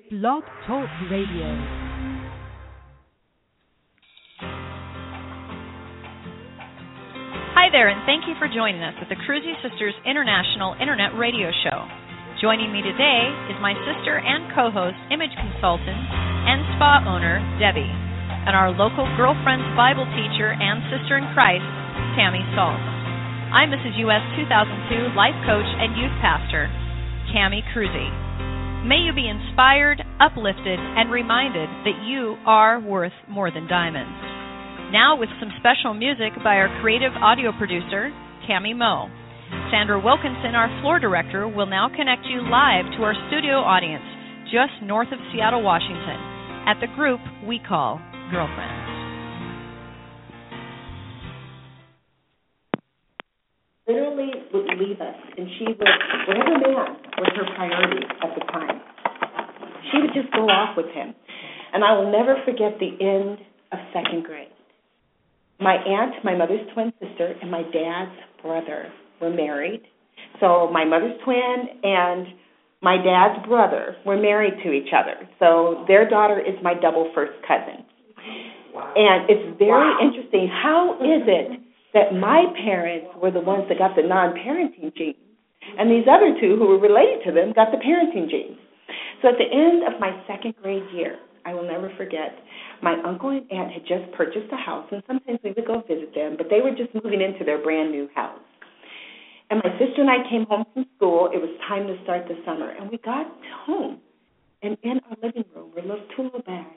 Blog Talk Radio. Hi there, and thank you for joining us at the Cruzy Sisters International Internet Radio Show. Joining me today is my sister and co-host, image consultant, and spa owner, Debbie, and our local Girlfriends Bible teacher and sister in Christ, Tammy Saltz. I'm Mrs. US 2002 life coach and youth pastor, Tammy Cruzy. May you be inspired, uplifted, and reminded that you are worth more than diamonds. Now with some special music by our creative audio producer, Tammy Moe. Sandra Wilkinson, our floor director, will now connect you live to our studio audience just north of Seattle, Washington, at the group we call Girlfriends. Literally would leave us, and she would, whatever man was her priority at the time, she would just go off with him. And I will never forget the end of second grade. My aunt, my mother's twin sister, and my dad's brother were married. So my mother's twin and my dad's brother were married to each other. So their daughter is my double first cousin. Wow. And it's very interesting. How is it that my parents were the ones that got the non-parenting genes, and these other two who were related to them got the parenting genes? So at the end of my second grade year, I will never forget, my uncle and aunt had just purchased a house, and sometimes we would go visit them, but they were just moving into their brand new house. And my sister and I came home from school. It was time to start the summer, and we got home, and in our living room were two little bags.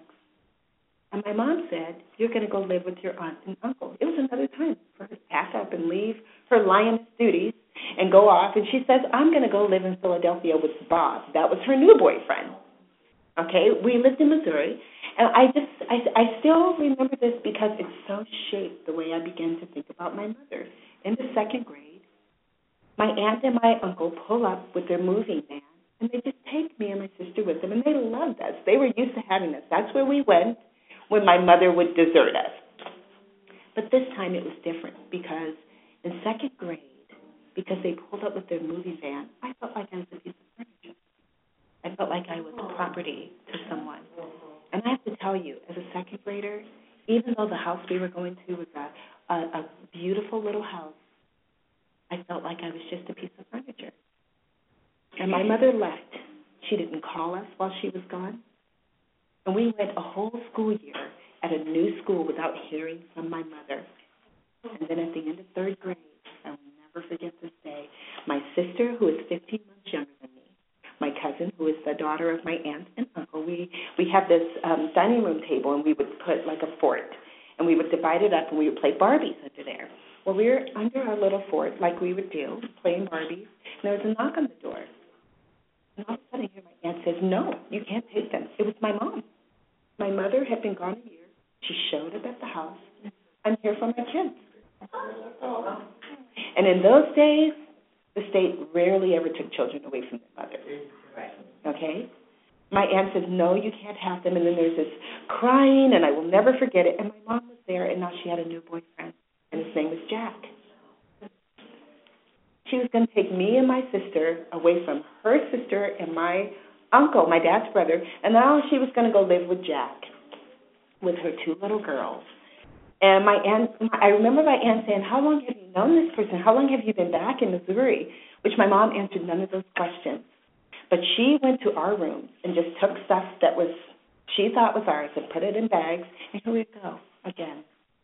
And my mom said, "You're going to go live with your aunt and uncle." It was another time for her to pack up and leave her lioness duties and go off. And she says, "I'm going to go live in Philadelphia with Bob." That was her new boyfriend. Okay, we lived in Missouri, and I still remember this because it so shaped the way I began to think about my mother. In the second grade, my aunt and my uncle pull up with their moving van, and they just take me and my sister with them, and they loved us. They were used to having us. That's where we went when my mother would desert us. But this time it was different because in second grade, because they pulled up with their moving van, I felt like I was a piece of furniture. I felt like I was property to someone. And I have to tell you, as a second grader, even though the house we were going to was a beautiful little house, I felt like I was just a piece of furniture. And my mother left. She didn't call us while she was gone. And we went a whole school year at a new school without hearing from my mother. And then at the end of third grade, I will never forget this day, my sister, who is 15 months younger than me, my cousin, who is the daughter of my aunt and uncle, we had this dining room table, and we would put like a fort, and we would divide it up, and we would play Barbies under there. Well, we were under our little fort, like we would do, playing Barbies, and there was a knock on the door. And all of a sudden, I hear my aunt says, "No, you can't take them." It was my mom. My mother had been gone a year. She showed up at the house. "I'm here for my kids." And in those days, the state rarely ever took children away from their mother. Okay? My aunt says, "No, you can't have them." And then there's this crying, and I will never forget it. And my mom was there, and now she had a new boyfriend, and his name was Jack. She was going to take me and my sister away from her sister and my uncle, my dad's brother, and now she was going to go live with Jack, with her two little girls. And my aunt, I remember my aunt saying, "How long have you known this person? How long have you been back in Missouri?" Which my mom answered none of those questions. But she went to our rooms and just took stuff that she thought was ours and put it in bags, and here we go, again.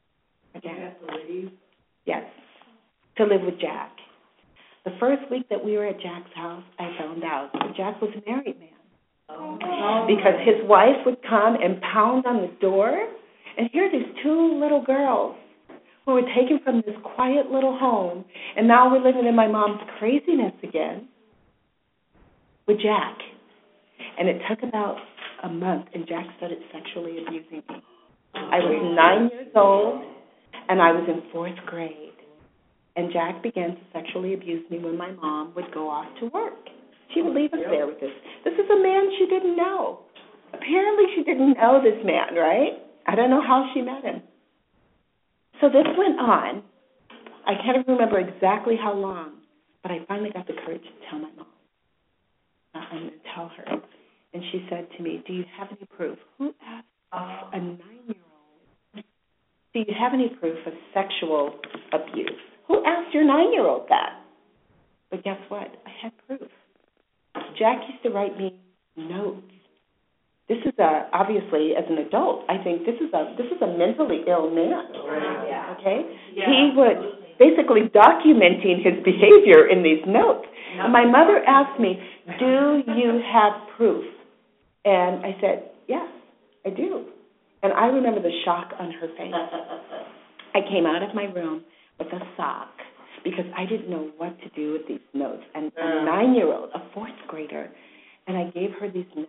Yes, to live with Jack. The first week that we were at Jack's house, I found out that Jack was a married man. Because his wife would come and pound on the door, and here are these two little girls who were taken from this quiet little home, and now we're living in my mom's craziness again with Jack. And it took about a month, and Jack started sexually abusing me. I was 9 years old, and I was in fourth grade. And Jack began to sexually abuse me when my mom would go off to work. She would leave us there with this. This is a man she didn't know. Apparently she didn't know this man, right? I don't know how she met him. So this went on. I can't remember exactly how long, but I finally got the courage to tell my mom. I'm going to tell her. And she said to me, do you have any proof? Who asked a 9-year-old, do you have any proof of sexual abuse? Who asked your 9-year-old that? But guess what? I had proof. Jack used to write me notes. This is obviously, as an adult, I think this is a mentally ill man. Okay? Yeah. He was basically documenting his behavior in these notes. And my mother asked me, do you have proof? And I said, yes, I do. And I remember the shock on her face. I came out of my room with a sock because I didn't know what to do with these notes. And a 9-year-old, a 4th grader, and I gave her these notes.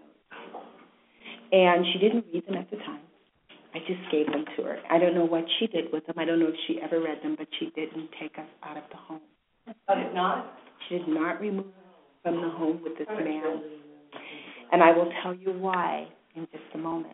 And she didn't read them at the time. I just gave them to her. I don't know what she did with them. I don't know if she ever read them, but she didn't take us out of the home. Oh, did not? She did not remove us from the home with this man. And I will tell you why in just a moment.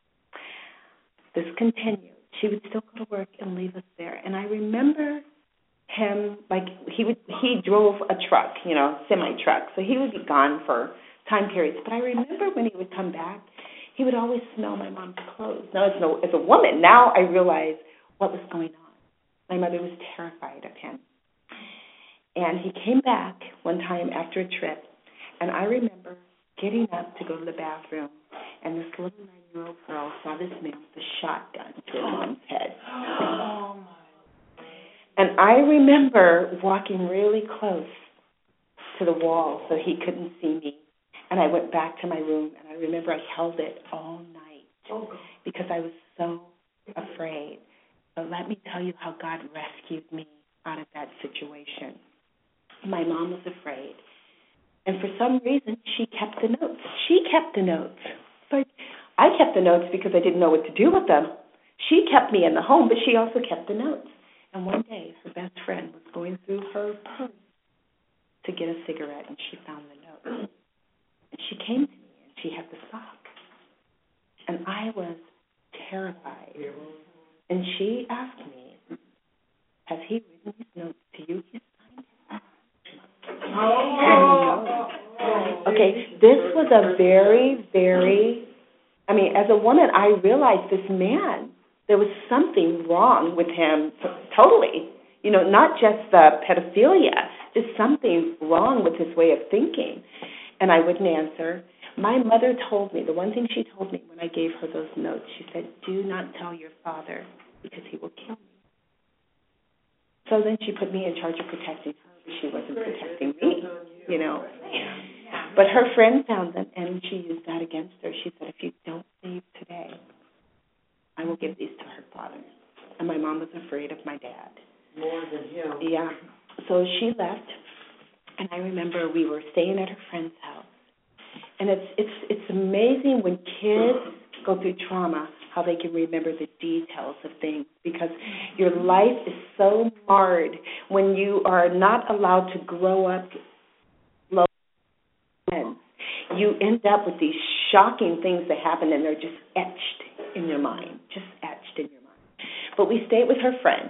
This continued. She would still go to work and leave us there. And I remember him, like, he drove a truck, semi-truck. So he would be gone for time periods. But I remember when he would come back, he would always smell my mom's clothes. Now, as a woman, now I realize what was going on. My mother was terrified of him. And he came back one time after a trip, and I remember getting up to go to the bathroom, and this little 9-year-old girl saw this man with a shotgun to her mom's head. Oh, my. And I remember walking really close to the wall so he couldn't see me. And I went back to my room, and I remember I held it all night because I was so afraid. But let me tell you how God rescued me out of that situation. My mom was afraid. And for some reason, she kept the notes. She kept the notes. But I kept the notes because I didn't know what to do with them. She kept me in the home, but she also kept the notes. And one day, her best friend was going through her purse to get a cigarette, and she found the note. And she came to me, and she had the sock. And I was terrified. And she asked me, has he written these notes to you? He signed it. Okay, this was a very, very, as a woman, I realized this man, there was something wrong with him totally. Not just the pedophilia, just something wrong with his way of thinking. And I wouldn't answer. My mother told me, the one thing she told me when I gave her those notes, she said, do not tell your father because he will kill me. So then she put me in charge of protecting her. She wasn't protecting me, But her friend found them, and she used that against her. She said, if you don't leave today, I will give these to her father. And my mom was afraid of my dad. More than him. Yeah. So she left, and I remember we were staying at her friend's house. And it's amazing when kids go through trauma how they can remember the details of things, because your life is so marred when you are not allowed to grow up low. You end up with these shocking things that happen, and they're just etched in your mind, But we stayed with her friend,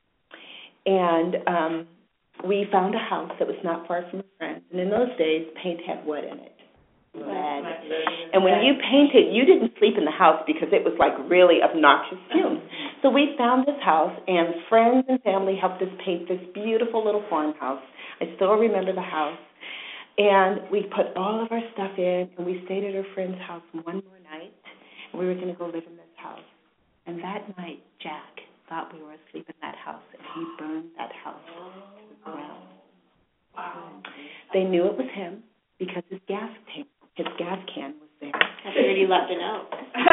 and we found a house that was not far from her friend's. And in those days, paint had wood in it. Lead. And when you painted, you didn't sleep in the house because it was like really obnoxious fumes. So we found this house, and friends and family helped us paint this beautiful little farmhouse. I still remember the house. And we put all of our stuff in, and we stayed at her friend's house one more night, and we were going to go live in this house. And that night, Jack thought we were asleep in that house, and he burned that house to the ground. Wow. They knew it was him because his gas can was there. I figured you left a note.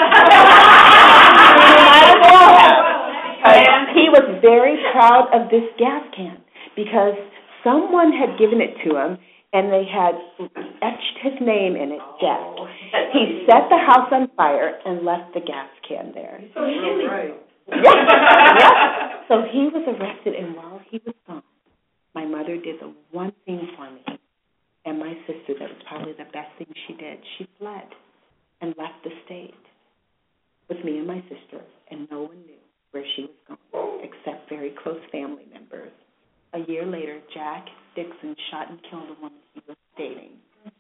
He was very proud of this gas can because someone had given it to him, and they had etched his name in it, Jack. He set the house on fire and left the gas can there. So really? Right. Yeah. So he was arrested, and while he was gone, my mother did the one thing for me, and my sister, that was probably the best thing she did. She fled and left the state with me and my sister, and no one knew where she was going except very close family members. A year later, Jack Dixon shot and killed a woman he was dating.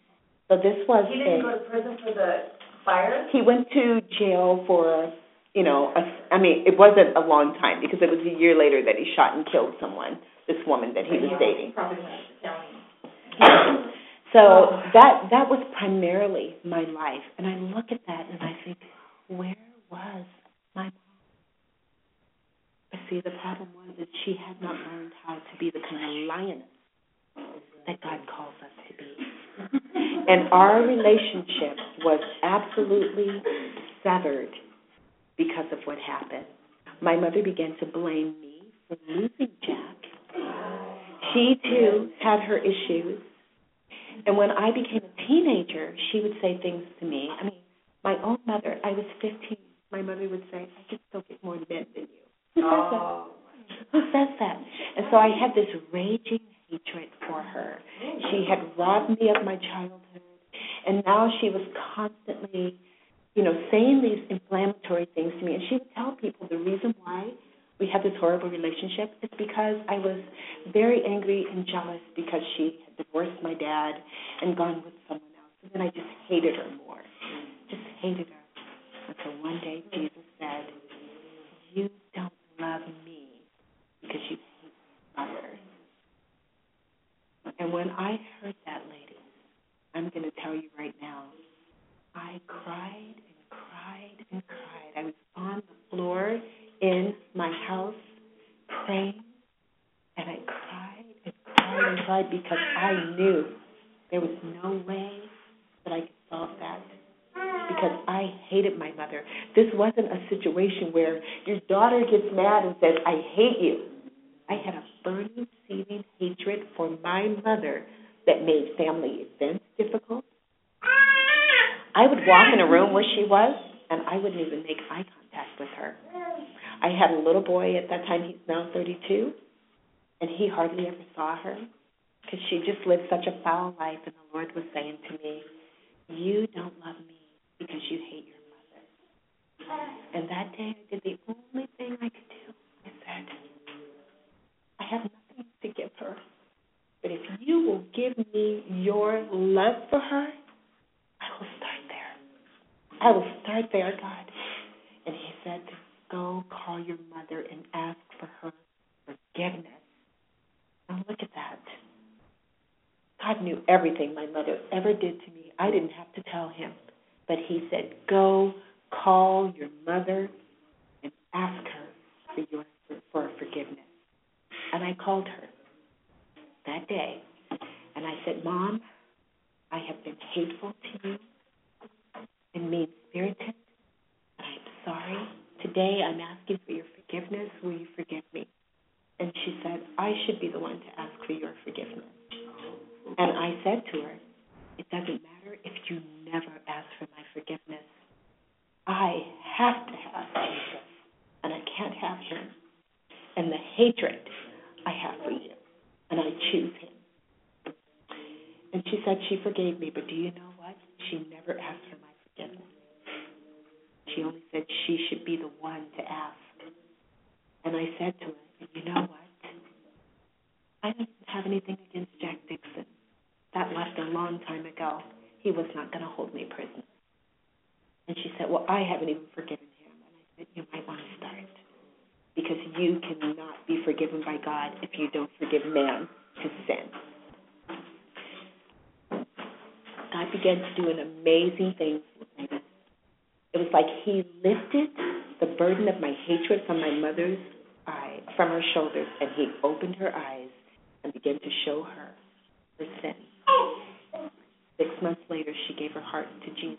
So this was He didn't go to prison for the fire? He went to jail for, it wasn't a long time because it was a year later that he shot and killed someone, this woman that he was dating. Probably went to county. So that was primarily my life. And I look at that and I think, where was my mom? But see, the problem was that she had not learned how to be the kind of lioness that God calls us to be. And our relationship was absolutely severed because of what happened. My mother began to blame me for losing Jack. She, too, had her issues. And when I became a teenager, she would say things to me. I mean, my own mother, I was 15. My mother would say, I can still get more men than you. Who says that? And so I had this raging hatred for her. She had robbed me of my childhood, and now she was constantly, saying these inflammatory things to me. And she would tell people the reason why we had this horrible relationship is because I was very angry and jealous because she had divorced my dad and gone with someone else. And then I just hated her more. Just hated her. Until one day Jesus said, you don't love me because you hate my mother. And when I heard that, ladies, I'm going to tell you right now, I cried and cried and cried. I was on the floor in my house praying, and I cried and cried and cried because I knew there was no way that I could solve that because I hated my mother. This wasn't a situation where your daughter gets mad and says, I hate you. I had a burning, seething hatred for my mother that made family events difficult. I would walk in a room where she was, and I wouldn't even make eye contact with her. I had a little boy at that time, he's now 32, and he hardly ever saw her because she just lived such a foul life, and the Lord was saying to me, you don't love me because you hate your mother. And that day I did the only thing I could do. I said, I have nothing to give her, but if you will give me your love for her, I will start there. I will start there, God. And he said, go call your mother and ask for her forgiveness. Now look at that. God knew everything my mother ever did to me. I didn't have to tell him. But he said, go call your mother and ask her for forgiveness. And I called her that day. And I said, Mom, I have been hateful to you and mean-spirited. And I'm sorry. Today I'm asking for your forgiveness. Will you forgive me? And she said, I should be the one to ask for your forgiveness. And I said to her, it doesn't matter if you never ask for my forgiveness. I have to have Jesus, and I can't have him. And the hatred I have for you, and I choose him. And she said she forgave me, but do you know what? She never asked for my forgiveness. She only said she should be the one to ask. And I said to her, you know what? I didn't have anything against Jack Dixon. That left a long time ago. He was not going to hold me prisoner. And she said, well, I haven't even forgiven him. And I said, you might want to start. Because you cannot be forgiven by God if you don't forgive man his sin. God began to do an amazing thing with me. It was like he lifted the burden of my hatred from my mother's from her shoulders, and he opened her eyes and began to show her her sin. 6 months later, she gave her heart to Jesus.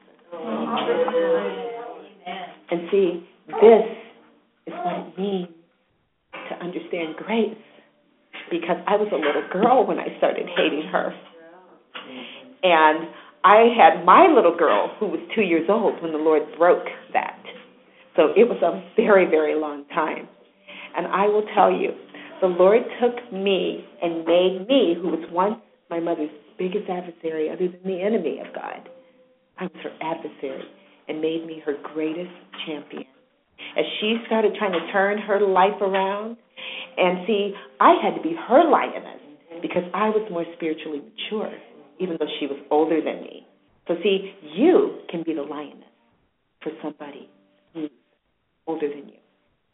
And see, this is what it means to understand grace, because I was a little girl when I started hating her. And I had my little girl who was 2 years old when the Lord broke that. So it was a very, very long time. And I will tell you, the Lord took me and made me, who was once my mother's biggest adversary other than the enemy of God. I was her adversary, and made me her greatest champion. As she started trying to turn her life around, and see, I had to be her lioness because I was more spiritually mature, even though she was older than me. So see, you can be the lioness for somebody who's older than you.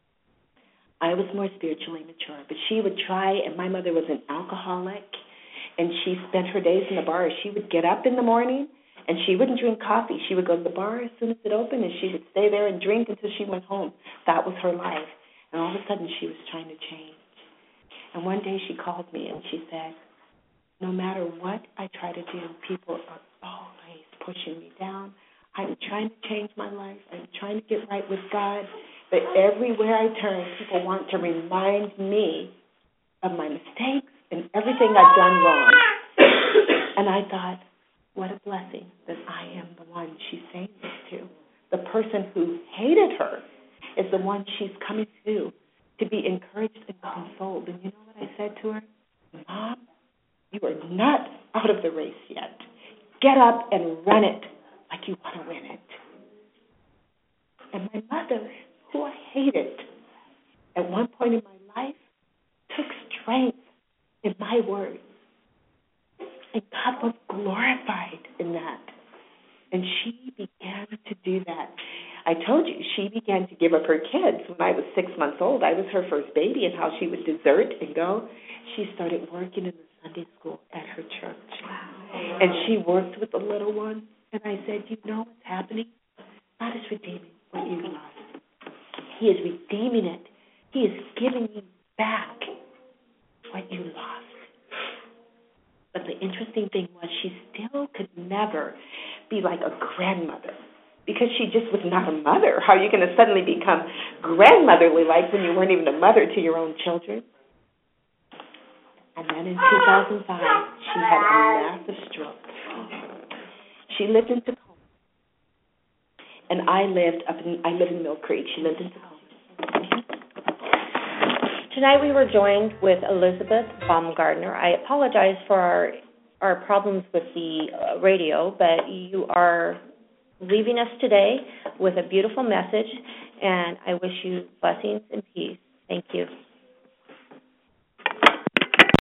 I was more spiritually mature, but she would try, and my mother was an alcoholic, and she spent her days in the bar. She would get up in the morning, and she wouldn't drink coffee. She would go to the bar as soon as it opened, and she would stay there and drink until she went home. That was her life. And all of a sudden, she was trying to change. And one day she called me, and she said, no matter what I try to do, people are always pushing me down. I'm trying to change my life. I'm trying to get right with God. But everywhere I turn, people want to remind me of my mistakes and everything I've done wrong. And I thought, what a blessing that I am the one she's saying this to. The person who hated her is the one she's coming to be encouraged and consoled. And you know what I said to her? Mom, you are not out of the race yet. Get up and run it like you want to win it. And my mother, who I hated, at one point in my life, took strength in my words. And God was glorified in that. And she began to do that. I told you, she began to give up her kids when I was 6 months old. I was her first baby, and how she would desert and go. She started working in the Sunday school at her church. Wow. And she worked with the little ones. And I said, you know what's happening? God is redeeming what you lost. He is redeeming it. He is giving you back what you lost. But the interesting thing was she still could never be like a grandmother because she just was not a mother. How are you going to suddenly become grandmotherly like when you weren't even a mother to your own children? And then in 2005, she had a massive stroke. She lived in Tacoma, and I live in Mill Creek. She lived in Tacoma. Tonight we were joined with Elizabeth Baumgartner. I apologize for our problems with the radio, but you are leaving us today with a beautiful message, and I wish you blessings and peace. Thank you.